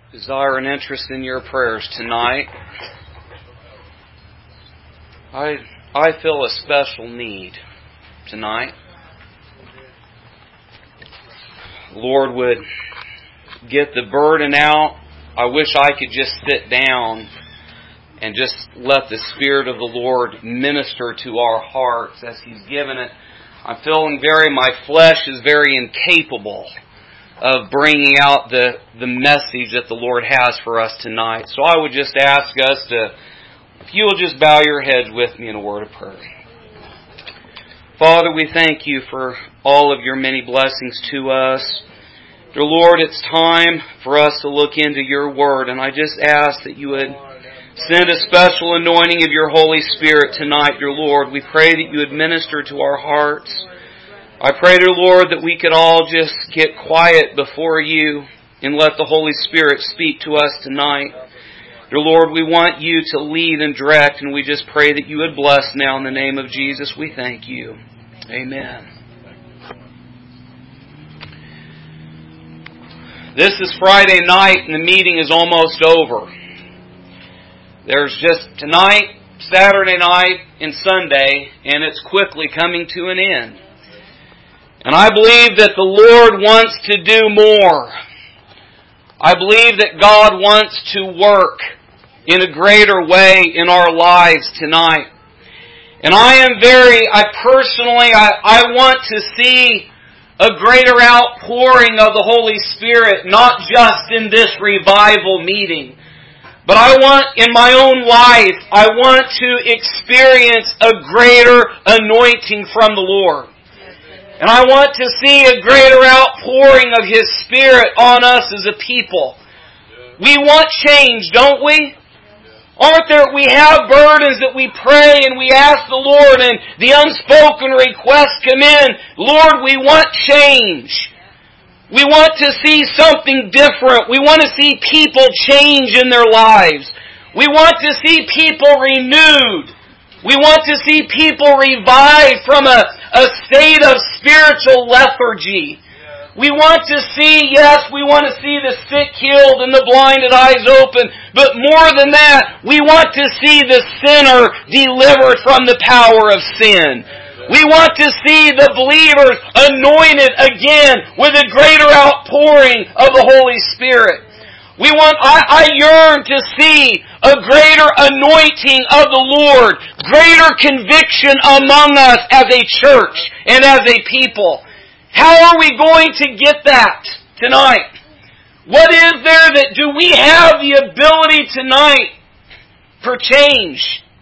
desire and interest in your prayers tonight. I feel a special need tonight. The Lord would get the burden out. I wish I could just sit down and just let the Spirit of the Lord minister to our hearts as He's given it. I'm feeling my flesh is very incapable of bringing out the message that the Lord has for us tonight. So I would just ask us to, if you will just bow your heads with me in a word of prayer. Father, we thank You for all of Your many blessings to us. Dear Lord, it's time for us to look into Your Word, and I just ask that You would send a special anointing of Your Holy Spirit tonight, dear Lord. We pray that You would minister to our hearts. I pray, dear Lord, that we could all just get quiet before You and let the Holy Spirit speak to us tonight. Dear Lord, we want You to lead and direct, and we just pray that You would bless now in the name of Jesus. We thank You. Amen. This is Friday night, and the meeting is almost over. There's just tonight, Saturday night, and Sunday, and it's quickly coming to an end. And I believe that the Lord wants to do more. I believe that God wants to work in a greater way in our lives tonight. And I want to see a greater outpouring of the Holy Spirit, not just in this revival meeting. But I want, in my own life, I want to experience a greater anointing from the Lord. And I want to see a greater outpouring of His Spirit on us as a people. We want change, don't we? We have burdens that we pray and we ask the Lord, and the unspoken requests come in. Lord, we want change. We want to see something different. We want to see people change in their lives. We want to see people renewed. We want to see people revived from a state of spiritual lethargy. We want to see the sick healed and the blinded eyes open. But more than that, we want to see the sinner delivered from the power of sin. We want to see the believers anointed again with a greater outpouring of the Holy Spirit. I yearn to see a greater anointing of the Lord, greater conviction among us as a church and as a people. How are we going to get that tonight? What is there do we have the ability tonight for change?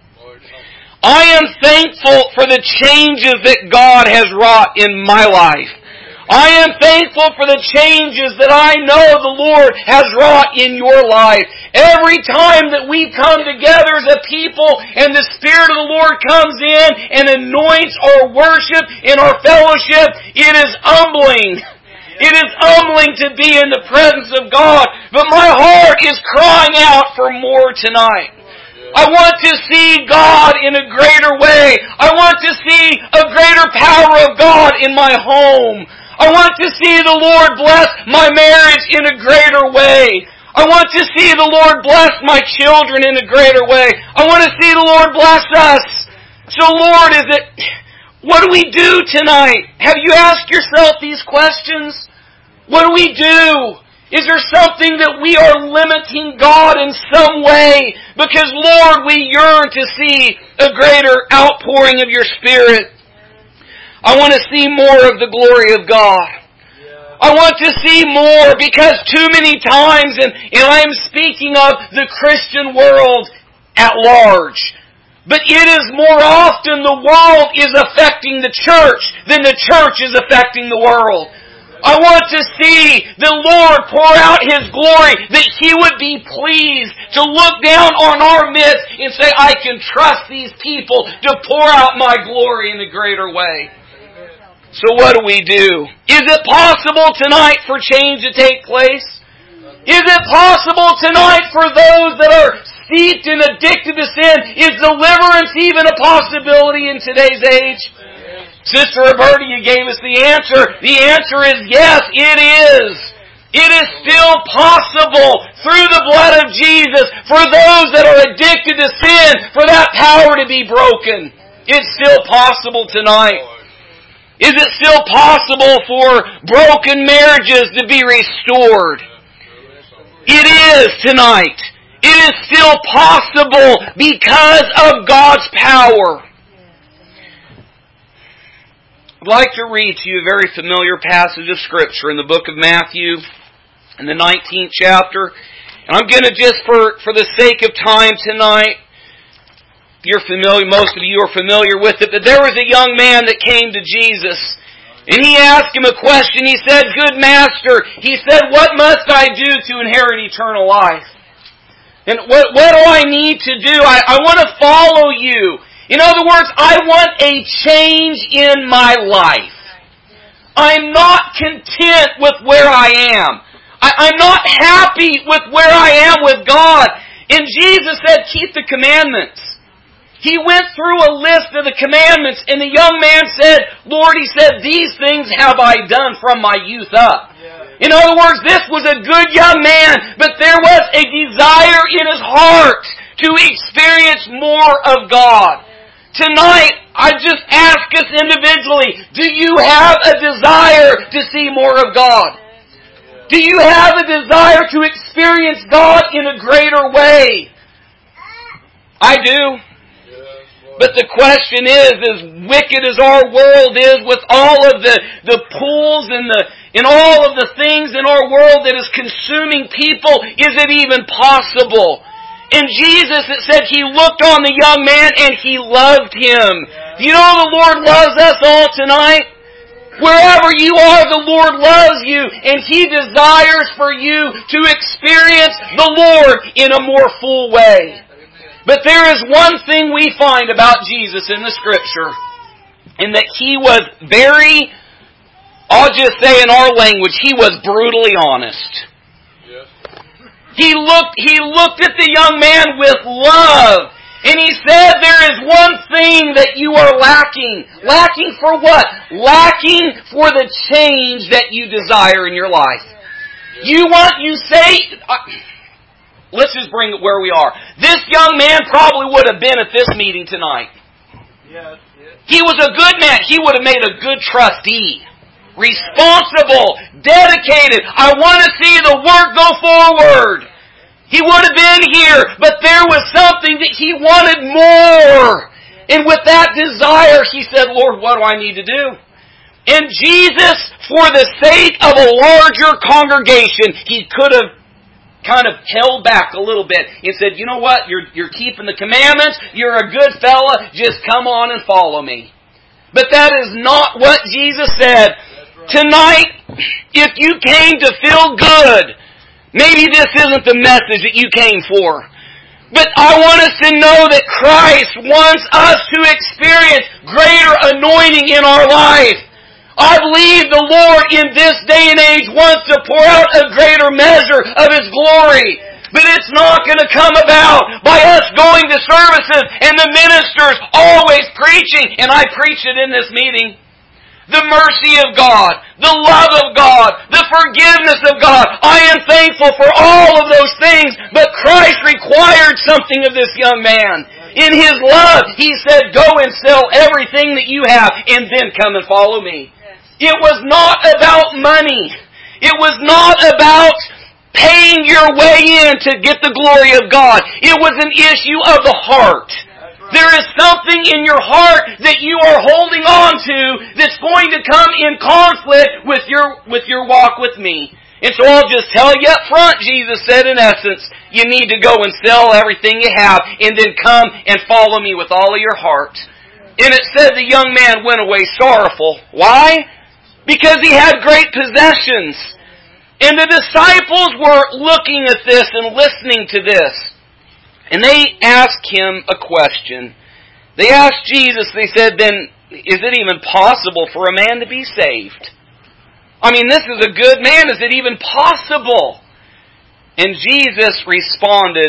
I am thankful for the changes that God has wrought in my life. I am thankful for the changes that I know the Lord has wrought in your life. Every time that we come together as a people and the Spirit of the Lord comes in and anoints our worship and our fellowship, it is humbling. It is humbling to be in the presence of God. But my heart is crying out for more tonight. I want to see God in a greater way. I want to see a greater power of God in my home. I want to see the Lord bless my marriage in a greater way. I want to see the Lord bless my children in a greater way. I want to see the Lord bless us. So Lord, what do we do tonight? Have you asked yourself these questions? What do we do? Is there something that we are limiting God in some way? Because Lord, we yearn to see a greater outpouring of Your Spirit. I want to see more of the glory of God. I want to see more because too many times, and I'm speaking of the Christian world at large, but it is more often the world is affecting the church than the church is affecting the world. I want to see the Lord pour out His glory, that He would be pleased to look down on our midst and say, I can trust these people to pour out my glory in a greater way. So what do we do? Is it possible tonight for change to take place? Is it possible tonight for those that are steeped and addicted to sin? Is deliverance even a possibility in today's age? Sister Roberta, you gave us the answer. The answer is yes, it is. It is still possible through the blood of Jesus for those that are addicted to sin for that power to be broken. It's still possible tonight. Is it still possible for broken marriages to be restored? It is tonight. It is still possible because of God's power. I'd like to read to you a very familiar passage of Scripture in the book of Matthew, in the 19th chapter. And I'm going to just, for the sake of time tonight, you're familiar, most of you are familiar with it, but there was a young man that came to Jesus. And he asked Him a question. He said, "Good Master," he said, "what must I do to inherit eternal life? And what do I need to do? I want to follow You. In other words, I want a change in my life. I'm not content with where I am. I'm not happy with where I am with God." And Jesus said, "Keep the commandments." He went through a list of the commandments, and the young man said, "Lord," he said, "these things have I done from my youth up." In other words, this was a good young man, but there was a desire in his heart to experience more of God. Tonight, I just ask us individually, do you have a desire to see more of God? Do you have a desire to experience God in a greater way? I do. But the question is, as wicked as our world is, with all of the pools and all of the things in our world that is consuming people, is it even possible? And Jesus, it said, He looked on the young man and He loved him. You know the Lord loves us all tonight? Wherever you are, the Lord loves you, and He desires for you to experience the Lord in a more full way. But there is one thing we find about Jesus in the Scripture, and that He was very, I'll just say in our language, He was brutally honest. Yes. He looked at the young man with love, and He said, "There is one thing that you are lacking." Lacking for what? Lacking for the change that you desire in your life. Let's just bring it where we are. This young man probably would have been at this meeting tonight. Yes. He was a good man. He would have made a good trustee. Responsible. Dedicated. I want to see the work go forward. He would have been here, but there was something that he wanted more. And with that desire, he said, "Lord, what do I need to do?" And Jesus, for the sake of a larger congregation, He could have kind of held back a little bit and said, "You know what? You're keeping the commandments. You're a good fella. Just come on and follow me." But that is not what Jesus said. Right. Tonight, if you came to feel good, maybe this isn't the message that you came for. But I want us to know that Christ wants us to experience greater anointing in our life. I believe the Lord in this day and age wants to pour out a greater measure of His glory. But it's not going to come about by us going to services and the ministers always preaching, and I preached it in this meeting, the mercy of God, the love of God, the forgiveness of God. I am thankful for all of those things, but Christ required something of this young man. In His love, He said, "Go and sell everything that you have and then come and follow me." It was not about money. It was not about paying your way in to get the glory of God. It was an issue of the heart. There is something in your heart that you are holding on to that's going to come in conflict with your walk with me. And so I'll just tell you up front, Jesus said in essence, you need to go and sell everything you have and then come and follow me with all of your heart. And it said the young man went away sorrowful. Why? Because he had great possessions. And the disciples were looking at this and listening to this. And they asked Him a question. They asked Jesus, they said, "Then is it even possible for a man to be saved? I mean, this is a good man. Is it even possible?" And Jesus responded,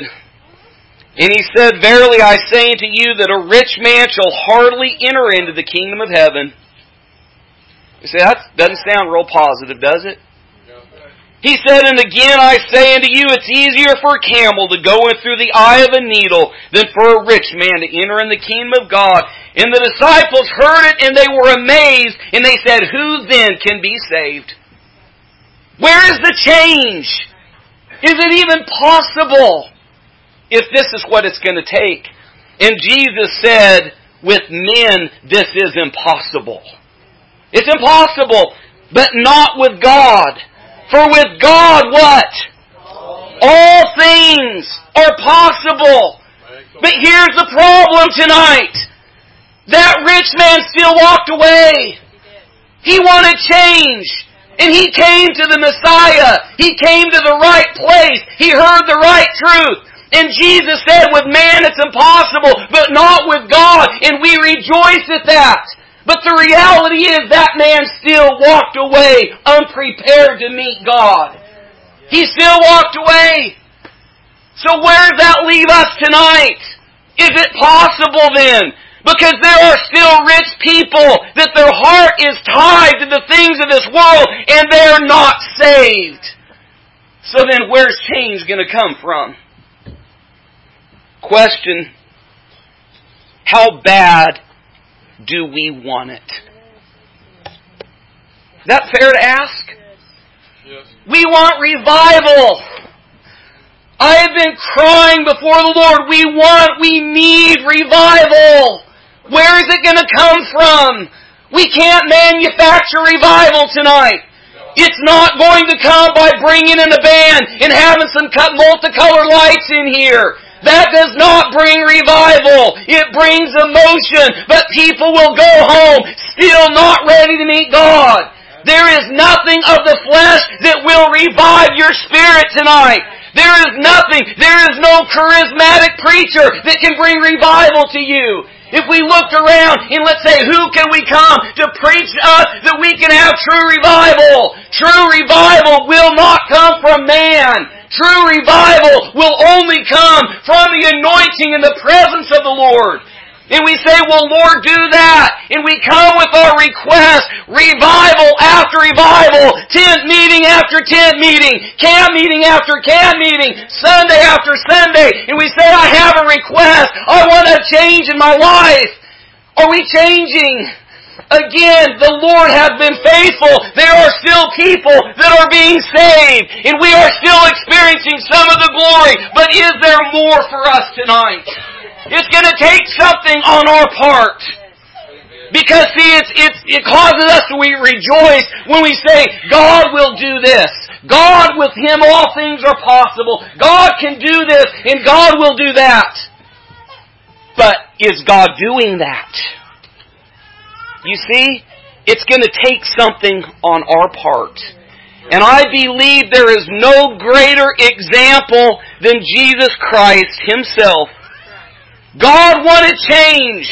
and He said, "Verily I say unto you that a rich man shall hardly enter into the kingdom of heaven." You say, that doesn't sound real positive, does it? He said, and again I say unto you, it's easier for a camel to go in through the eye of a needle than for a rich man to enter in the kingdom of God. And the disciples heard it and they were amazed, and they said, who then can be saved? Where is the change? Is it even possible if this is what it's going to take? And Jesus said, with men this is impossible. It's impossible, but not with God. For with God, what? All things are possible. But here's the problem tonight. That rich man still walked away. He wanted change. And he came to the Messiah. He came to the right place. He heard the right truth. And Jesus said, with man it's impossible, but not with God. And we rejoice at that. But the reality is that man still walked away unprepared to meet God. He still walked away. So where does that leave us tonight? Is it possible then? Because there are still rich people that their heart is tied to the things of this world and they're not saved. So then where's change going to come from? Question, how bad do we want it? Is that fair to ask? Yes. We want revival. I have been crying before the Lord. We need revival. Where is it going to come from? We can't manufacture revival tonight. It's not going to come by bringing in a band and having some multicolored lights in here. That does not bring revival. It brings emotion, but people will go home still not ready to meet God. There is nothing of the flesh that will revive your spirit tonight. There is nothing. There is no charismatic preacher that can bring revival to you. If we looked around and let's say, who can we come to preach to us that we can have true revival? True revival will not come from man. True revival will only come from the anointing and the presence of the Lord. And we say, well, Lord, do that. And we come with our request, revival after revival, tent meeting after tent meeting, camp meeting after camp meeting, Sunday after Sunday. And we say, I have a request. I want a change in my life. Are we changing? Again, the Lord has been faithful. There are still people that are being saved. And we are still experiencing some of the glory. But is there more for us tonight? It's going to take something on our part. Because, see, it causes us to rejoice when we say, God will do this. God, with Him, all things are possible. God can do this, and God will do that. But is God doing that? You see, it's going to take something on our part. And I believe there is no greater example than Jesus Christ Himself. God wanted change.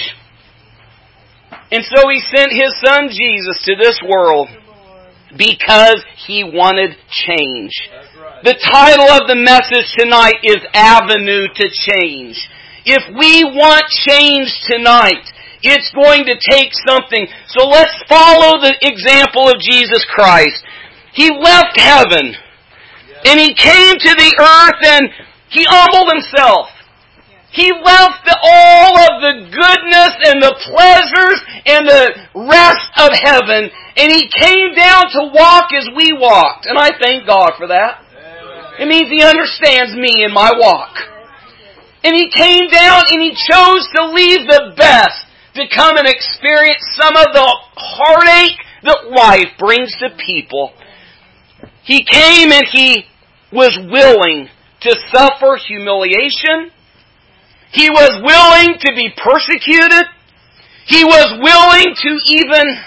And so He sent His Son Jesus to this world because He wanted change. The title of the message tonight is Avenue to Change. If we want change tonight, it's going to take something. So let's follow the example of Jesus Christ. He left heaven and He came to the earth and He humbled Himself. He left all of the goodness and the pleasures and the rest of heaven, and He came down to walk as we walked. And I thank God for that. It means He understands me and my walk. And He came down and He chose to leave the best to come and experience some of the heartache that life brings to people. He came and He was willing to suffer humiliation. He was willing to be persecuted. He was willing to even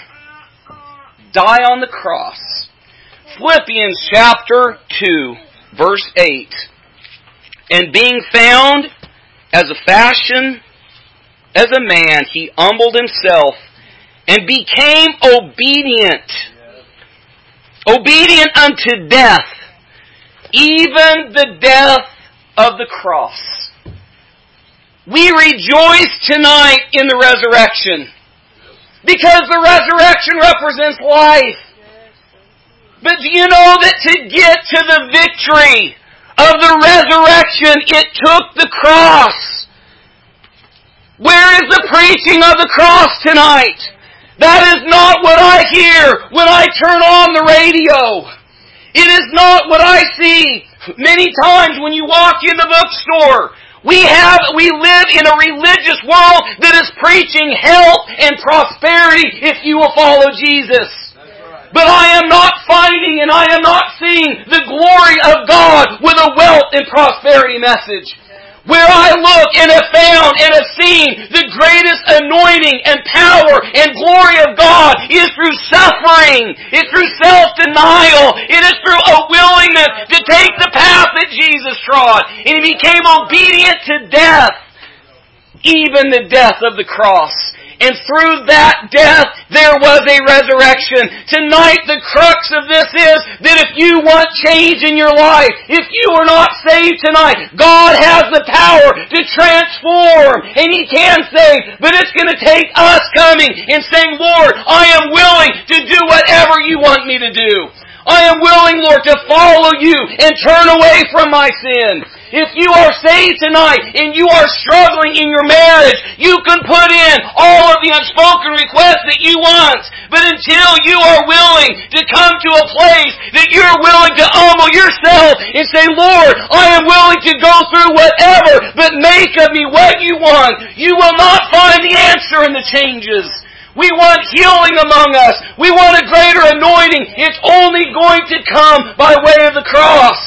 die on the cross. Philippians chapter 2, verse 8. And being found as a fashion as a man, He humbled Himself and became obedient. Obedient unto death, even the death of the cross. We rejoice tonight in the resurrection because the resurrection represents life. But do you know that to get to the victory of the resurrection, it took the cross? Where is the preaching of the cross tonight? That is not what I hear when I turn on the radio. It is not what I see many times when you walk in the bookstore. We live in a religious world that is preaching health and prosperity if you will follow Jesus. But I am not finding and I am not seeing the glory of God with a wealth and prosperity message. Where I look and have found and have seen the greatest anointing and power and glory of God is through suffering. It's through self-denial. It is through a willingness to take the path that Jesus trod. And He became obedient to death, even the death of the cross. And through that death, there was a resurrection. Tonight, the crux of this is that if you want change in your life, if you are not saved tonight, God has the power to transform. And He can save. But it's going to take us coming and saying, Lord, I am willing to do whatever you want me to do. I am willing, Lord, to follow you and turn away from my sin. If you are saved tonight and you are struggling in your marriage, you can put in all of the unspoken requests that you want. But until you are willing to come to a place that you're willing to humble yourself and say, Lord, I am willing to go through whatever, but make of me what you want, you will not find the answer in the changes. We want healing among us. We want a greater anointing. It's only going to come by way of the cross.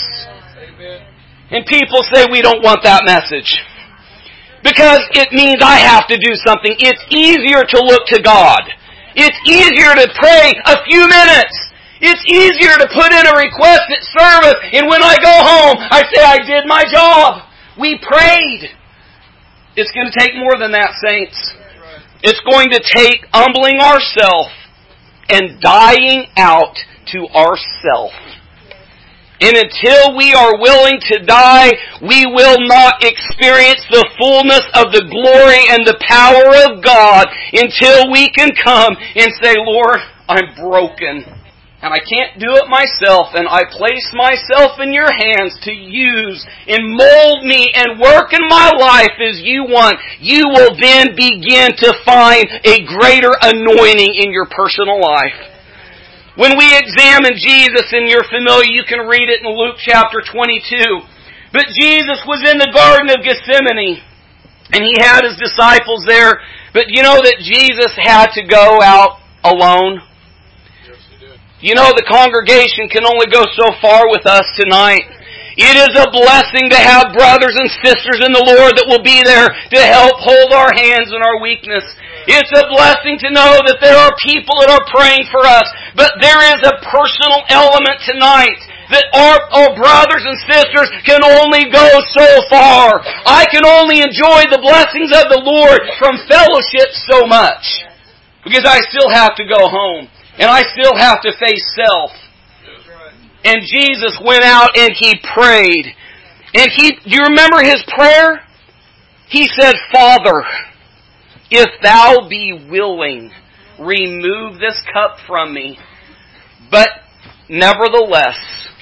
And people say we don't want that message. Because it means I have to do something. It's easier to look to God. It's easier to pray a few minutes. It's easier to put in a request at service. And when I go home, I say I did my job. We prayed. It's going to take more than that, saints. It's going to take humbling ourselves and dying out to ourself. And until we are willing to die, we will not experience the fullness of the glory and the power of God until we can come and say, Lord, I'm broken. And I can't do it myself. And I place myself in your hands to use and mold me and work in my life as you want. You will then begin to find a greater anointing in your personal life. When we examine Jesus, and you're familiar, you can read it in Luke chapter 22. But Jesus was in the Garden of Gethsemane, and He had His disciples there. But you know that Jesus had to go out alone? Yes, He did. You know the congregation can only go so far with us tonight. It is a blessing to have brothers and sisters in the Lord that will be there to help hold our hands in our weakness. It's a blessing to know that there are people that are praying for us. But there is a personal element tonight that our brothers and sisters can only go so far. I can only enjoy the blessings of the Lord from fellowship so much. Because I still have to go home. And I still have to face self. And Jesus went out and He prayed. And do you remember His prayer? He said, Father, if Thou be willing, remove this cup from me. But nevertheless,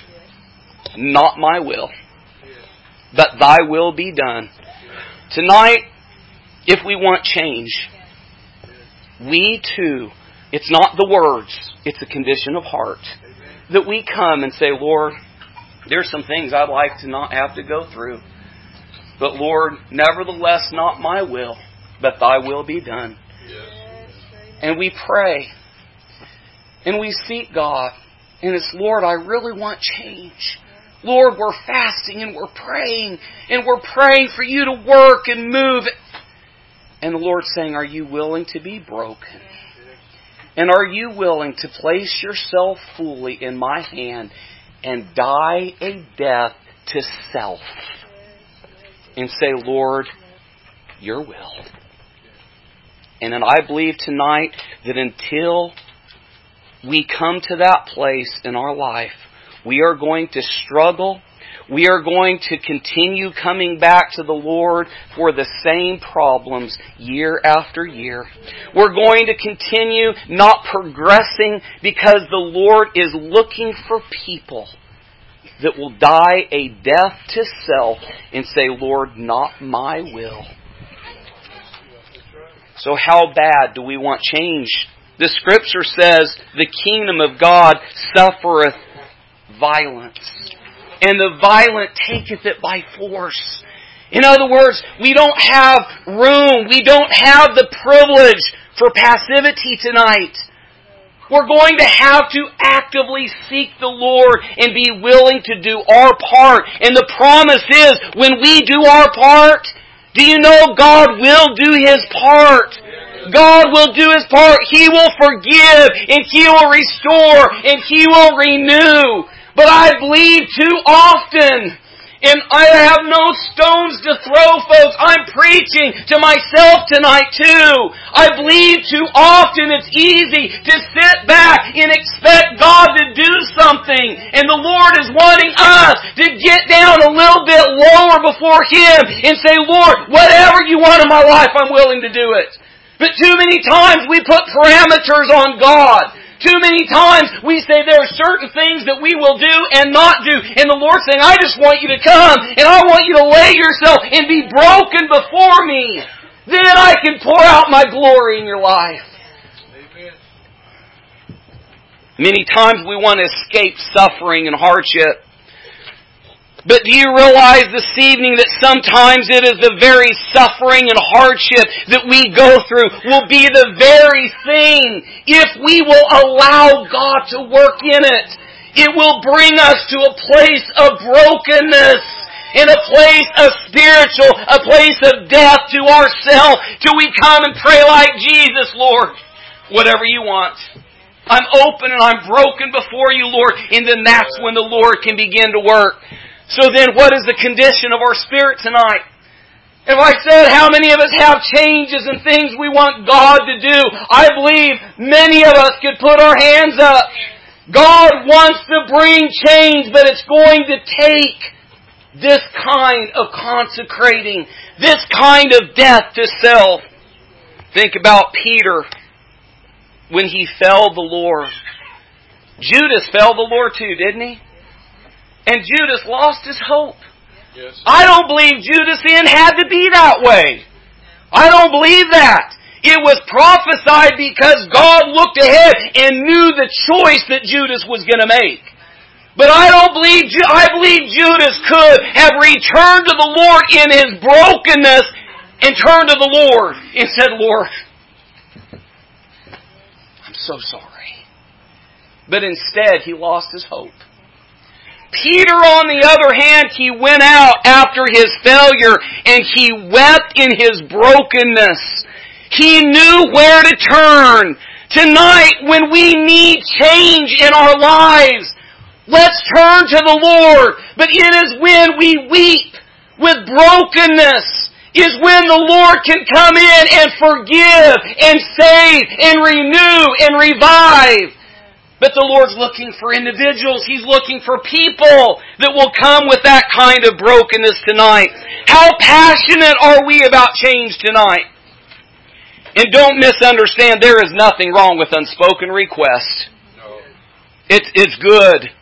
not my will, but Thy will be done. Tonight, if we want change, we too, it's not the words, it's a condition of heart. That we come and say, Lord, there's some things I'd like to not have to go through. But Lord, nevertheless, not my will, but Thy will be done. And we pray. And we seek God. And it's, Lord, I really want change. Lord, we're fasting and we're praying. And we're praying for You to work and move. And the Lord's saying, are you willing to be broken? And are you willing to place yourself fully in my hand and die a death to self? And say, Lord, Your will. And then I believe tonight that until we come to that place in our life, we are going to struggle. we are going to continue coming back to the Lord for the same problems year after year. We're going to continue not progressing because the Lord is looking for people that will die a death to self and say, Lord, not my will. So how bad do we want change? The Scripture says, the kingdom of God suffereth violence, and the violent taketh it by force. In other words, we don't have room, we don't have the privilege for passivity tonight. We're going to have to actively seek the Lord and be willing to do our part. And the promise is, when we do our part, do you know God will do His part? God will do His part. He will forgive, and He will restore, and He will renew. But I believe too often, and I have no stones to throw, folks. I'm preaching to myself tonight too. I believe too often it's easy to sit back and expect God to do something. And the Lord is wanting us to get down a little bit lower before Him and say, Lord, whatever you want in my life, I'm willing to do it. But too many times we put parameters on God. Too many times we say there are certain things that we will do and not do. And the Lord's saying, I just want you to come and I want you to lay yourself and be broken before me. Then I can pour out my glory in your life. Amen. Many times we want to escape suffering and hardship. But do you realize this evening that sometimes it is the very suffering and hardship that we go through will be the very thing, if we will allow God to work in it, it will bring us to a place of brokenness, in a place of spiritual, a place of death to ourselves, till we come and pray like Jesus, Lord, whatever you want. I'm open and I'm broken before you, Lord, and then that's when the Lord can begin to work. So then, what is the condition of our spirit tonight? If I said how many of us have changes and things we want God to do, I believe many of us could put our hands up. God wants to bring change, but it's going to take this kind of consecrating, this kind of death to self. Think about Peter when he fell the Lord. Judas fell the Lord too, didn't he? And Judas lost his hope. Yes. I don't believe Judas then had to be that way. I don't believe that. It was prophesied because God looked ahead and knew the choice that Judas was going to make. But I believe Judas could have returned to the Lord in his brokenness and turned to the Lord and said, Lord, I'm so sorry. But instead, he lost his hope. Peter, on the other hand, he went out after his failure and he wept in his brokenness. He knew where to turn. Tonight, when we need change in our lives, let's turn to the Lord. But it is when we weep with brokenness, is when the Lord can come in and forgive and save and renew and revive. But the Lord's looking for individuals. He's looking for people that will come with that kind of brokenness tonight. How passionate are we about change tonight? And don't misunderstand, there is nothing wrong with unspoken requests. No. It's good.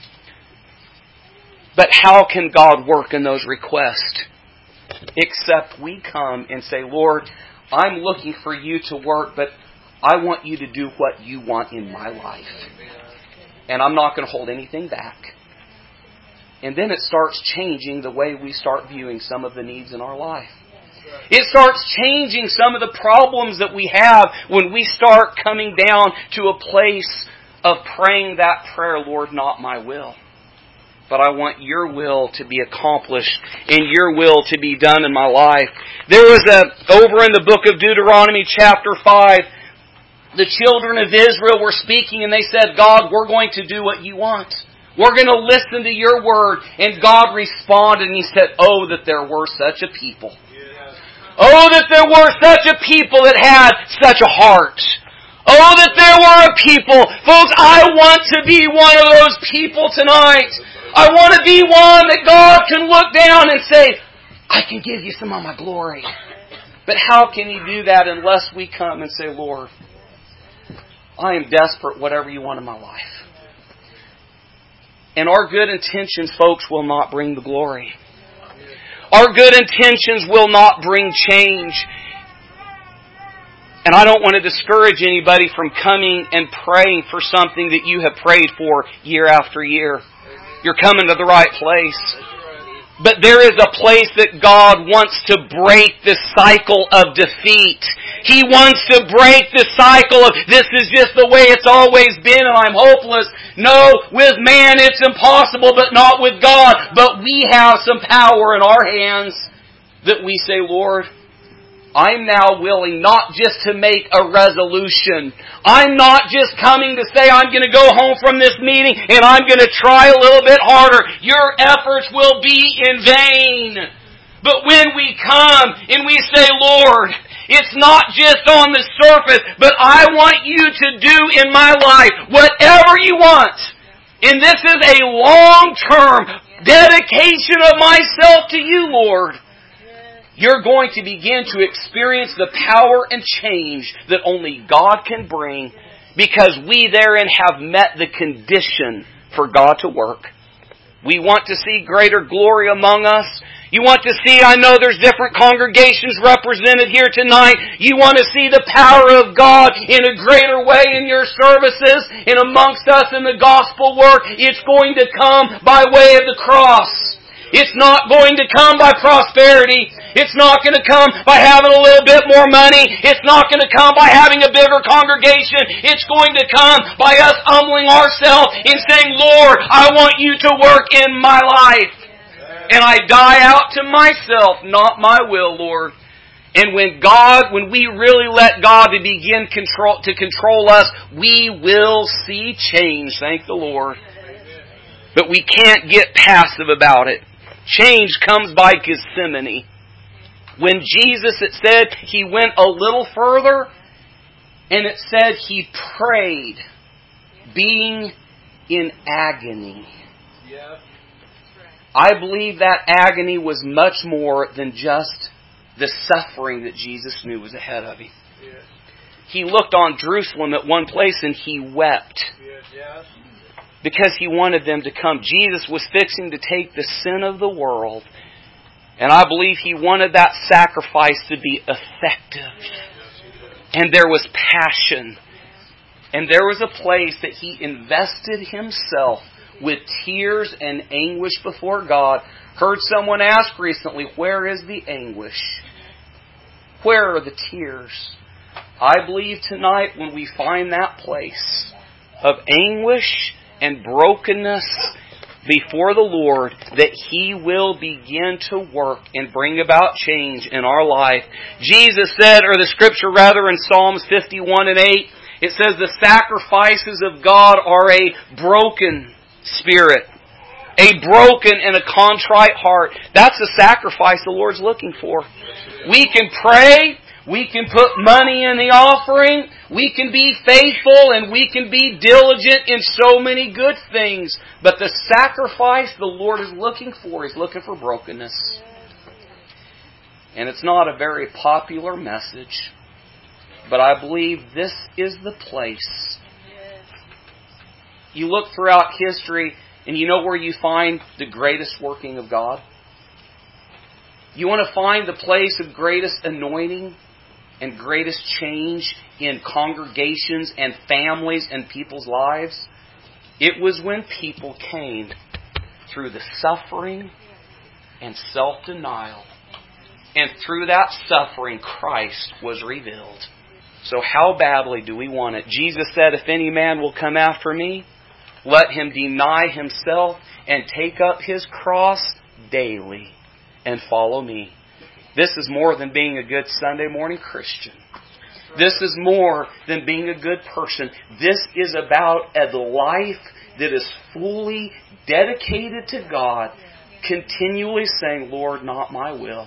But how can God work in those requests? Except we come and say, Lord, I'm looking for you to work, but I want you to do what you want in my life. And I'm not going to hold anything back. And then it starts changing the way we start viewing some of the needs in our life. It starts changing some of the problems that we have when we start coming down to a place of praying that prayer, Lord, not my will. But I want your will to be accomplished and your will to be done in my life. There was over in the book of Deuteronomy chapter 5, the children of Israel were speaking and they said, God, we're going to do what you want. We're going to listen to your word. And God responded and He said, oh, that there were such a people. Oh, that there were such a people that had such a heart. Oh, that there were a people. Folks, I want to be one of those people tonight. I want to be one that God can look down and say, I can give you some of my glory. But how can He do that unless we come and say, Lord, I am desperate, whatever you want in my life. And our good intentions, folks, will not bring the glory. Our good intentions will not bring change. And I don't want to discourage anybody from coming and praying for something that you have prayed for year after year. You're coming to the right place. But there is a place that God wants to break the cycle of defeat. He wants to break the cycle of, this is just the way it's always been and I'm hopeless. No, with man it's impossible, but not with God. But we have some power in our hands that we say, Lord, I'm now willing not just to make a resolution. I'm not just coming to say I'm going to go home from this meeting and I'm going to try a little bit harder. Your efforts will be in vain. But when we come and we say, Lord, it's not just on the surface, but I want you to do in my life whatever you want. And this is a long-term dedication of myself to you, Lord. You're going to begin to experience the power and change that only God can bring because we therein have met the condition for God to work. We want to see greater glory among us. You want to see, I know there's different congregations represented here tonight. You want to see the power of God in a greater way in your services and amongst us in the gospel work. It's going to come by way of the cross. It's not going to come by prosperity. It's not going to come by having a little bit more money. It's not going to come by having a bigger congregation. It's going to come by us humbling ourselves and saying, Lord, I want you to work in my life. And I die out to myself, not my will, Lord. And when we really let God begin to control us, we will see change, thank the Lord. But we can't get passive about it. Change comes by Gethsemane. When Jesus, it said, He went a little further, and it said He prayed, being in agony. Yeah. I believe that agony was much more than just the suffering that Jesus knew was ahead of Him. Yeah. He looked on Jerusalem at one place and He wept. Yeah. Because He wanted them to come. Jesus was fixing to take the sin of the world. And I believe He wanted that sacrifice to be effective. And there was passion. And there was a place that He invested Himself with tears and anguish before God. Heard someone ask recently, where is the anguish? Where are the tears? I believe tonight when we find that place of anguish and brokenness before the Lord, that He will begin to work and bring about change in our life. Jesus said, or the Scripture rather in Psalms 51 and 8, it says the sacrifices of God are a broken spirit, a broken and a contrite heart. That's the sacrifice the Lord's looking for. We can pray. We can put money in the offering. We can be faithful and we can be diligent in so many good things. But the sacrifice the Lord is looking for, He's looking for brokenness. And it's not a very popular message, but I believe this is the place. You look throughout history and you know where you find the greatest working of God? You want to find the place of greatest anointing and greatest change in congregations and families and people's lives? It was when people came through the suffering and self-denial. And through that suffering, Christ was revealed. So how badly do we want it? Jesus said, if any man will come after me, let him deny himself and take up his cross daily and follow me. This is more than being a good Sunday morning Christian. This is more than being a good person. This is about a life that is fully dedicated to God, continually saying, Lord, not my will.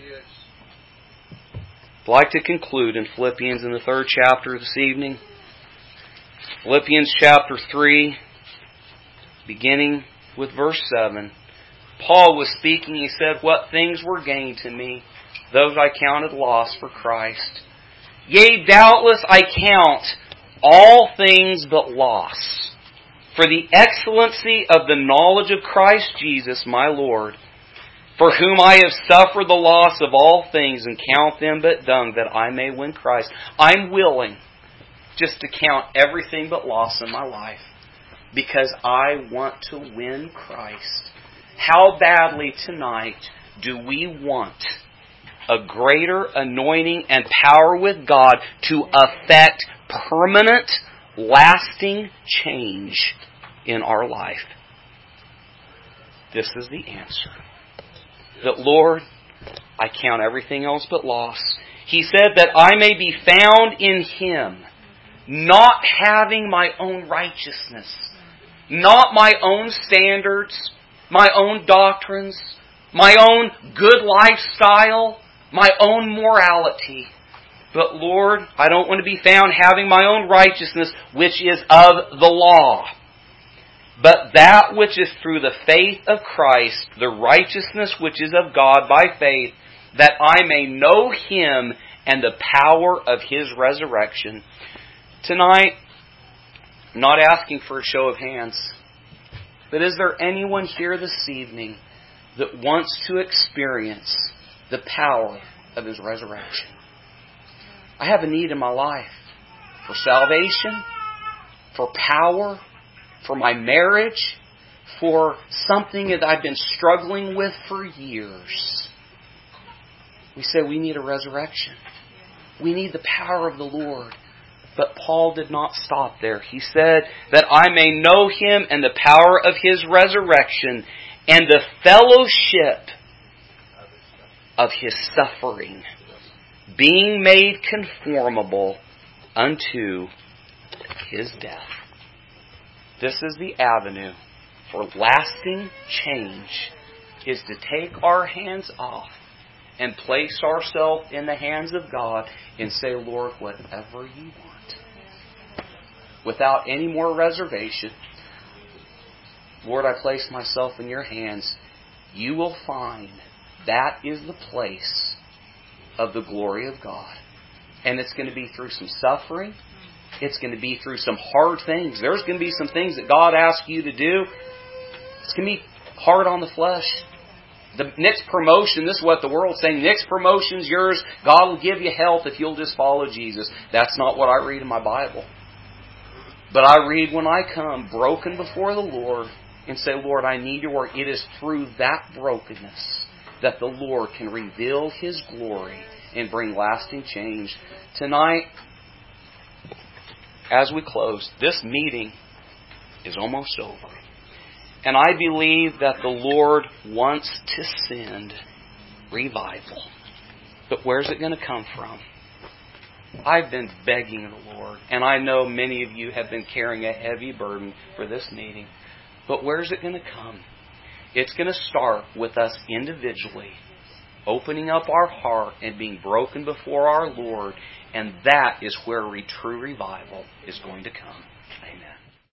I'd like to conclude in Philippians in the 3rd chapter this evening. Philippians chapter 3, beginning with verse 7. Paul was speaking. He said, "What things were gained to me, those I counted loss for Christ. Yea, doubtless I count all things but loss, for the excellency of the knowledge of Christ Jesus my Lord, for whom I have suffered the loss of all things, and count them but dung, that I may win Christ." I'm willing just to count everything but loss in my life, because I want to win Christ. How badly tonight do we want a greater anointing and power with God to affect permanent, lasting change in our life? This is the answer. That, Lord, I count everything else but loss. He said that I may be found in Him, not having my own righteousness, not my own standards, my own doctrines, my own good lifestyle, my own morality. But Lord, I don't want to be found having my own righteousness, which is of the law, but that which is through the faith of Christ, the righteousness which is of God by faith, that I may know Him and the power of His resurrection. Tonight, I'm not asking for a show of hands, but is there anyone here this evening that wants to experience the power of His resurrection? I have a need in my life for salvation, for power, for my marriage, for something that I've been struggling with for years. We say we need a resurrection. We need the power of the Lord. But Paul did not stop there. He said that I may know Him and the power of His resurrection and the fellowship of His suffering, being made conformable unto His death. This is the avenue for lasting change, is to take our hands off and place ourselves in the hands of God and say, Lord, whatever You want. Without any more reservation, Lord, I place myself in Your hands. You will find that is the place of the glory of God. And it's going to be through some suffering. It's going to be through some hard things. There's going to be some things that God asks you to do. It's going to be hard on the flesh. The next promotion, this is what the world's saying, next promotion's yours. God will give you health if you'll just follow Jesus. That's not what I read in my Bible. But I read when I come broken before the Lord and say, Lord, I need Your work. It is through that brokenness that the Lord can reveal His glory and bring lasting change. Tonight, as we close, this meeting is almost over. And I believe that the Lord wants to send revival. But where's it going to come from? I've been begging the Lord, and I know many of you have been carrying a heavy burden for this meeting. But where's it going to come? It's going to start with us individually opening up our heart and being broken before our Lord, and that is where true revival is going to come. Amen.